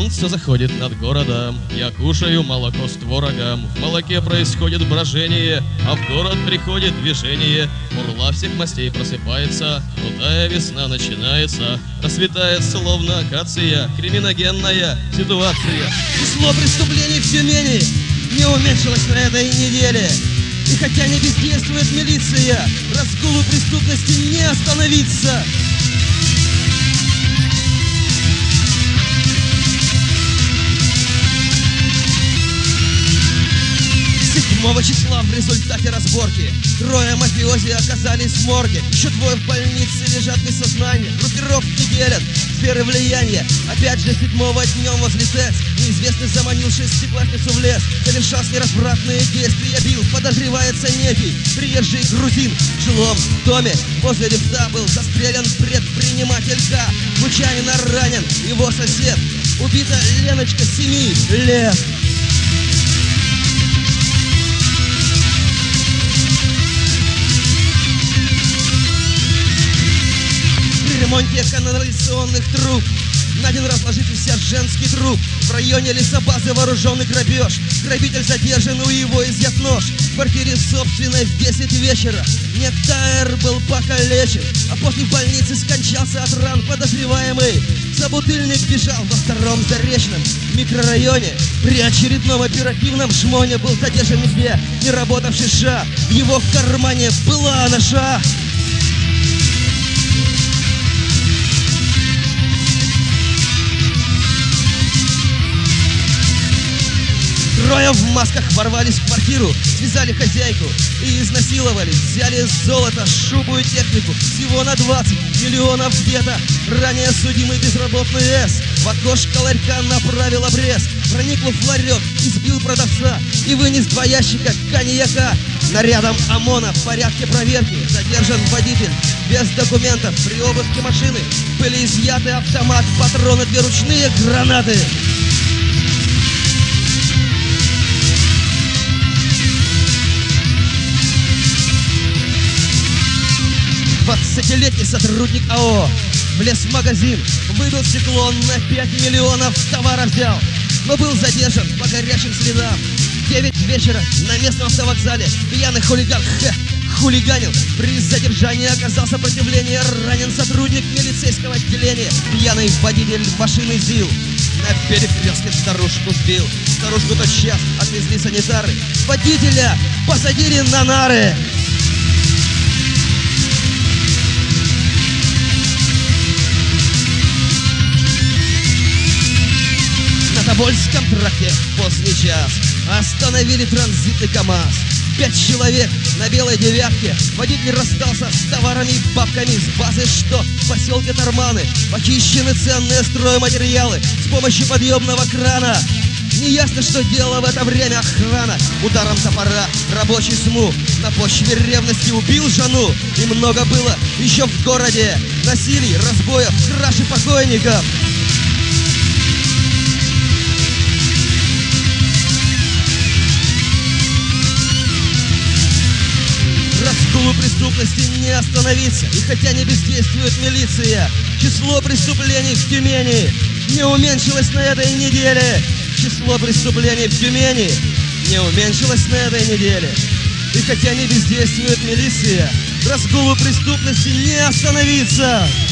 Солнце заходит над городом, я кушаю молоко с творогом. В молоке происходит брожение, а в город приходит движение. Мурла всех мастей просыпается, крутая весна начинается. Расцветает словно акация, криминогенная ситуация. Число преступлений в Тюмени не уменьшилось на этой неделе. И хотя не бездействует милиция, разгулу преступности не остановиться. 7 числа в результате разборки 3 мафиози оказались в морге. Еще 2 в больнице лежат без сознания. Группировки делят сферы влияния. Опять же 7-го днем возле ТЭЦ неизвестный заманил 6-классницу в лес. Совершал неразвратные действия, бил. Подозревается некий приезжий грузин. В жилом доме возле лифта был застрелен предприниматель К. Случайно ранен его сосед. Убита Леночка 7 лет. В ремонте канализационных труб найден разложившийся женский труп. В районе лесобазы вооруженный грабеж. Грабитель задержан, у его изъят нож. В квартире собственной в 10 вечера некто Р был покалечен, а после в больнице скончался от ран подозреваемый. Собутыльник бежал во 2-м Заречном микрорайоне. При очередном оперативном шмоне был задержан нигде не работавший ша. В его кармане была ноша. Трое в масках ворвались в квартиру, связали хозяйку и изнасиловали. Взяли золото, шубу и технику, всего на 20 миллионов где-то. Ранее судимый безработный С в окошко ларька направил обрез. Проник в ларек, избил продавца и вынес 2 ящика коньяка. Нарядом ОМОНа в порядке проверки задержан водитель без документов. При обыске машины были изъяты автомат, патроны, 2 ручные гранаты. 20-летний сотрудник АО влез в магазин, выбил стекло, на 5 миллионов товара взял, но был задержан по горячим следам. 9 вечера на местном автовокзале пьяный хулиган хулиганил. При задержании оказал сопротивление, ранен сотрудник милицейского отделения. Пьяный водитель машины ЗИЛ на перекрестке старушку сбил. Старушку тотчас отвезли санитары. Водителя посадили на нары. На Тобольском тракте поздний час остановили транзитный КамАЗ. 5 человек на белой 9-ке. Водитель расстался с товарами и бабками с базы, что в поселке Тарманы. Похищены ценные стройматериалы с помощью подъемного крана. Неясно, что делала в это время охрана. Ударом топора рабочий СМУ на почве ревности убил жену. И много было еще в городе насилий, разбоев, краж и покойников. Разгулу преступности не остановиться. И хотя не бездействует милиция, число преступлений в Тюмени не уменьшилось на этой неделе. Число преступлений в Тюмени не уменьшилось на этой неделе. И хотя не бездействует милиция, разгулу преступности не остановиться.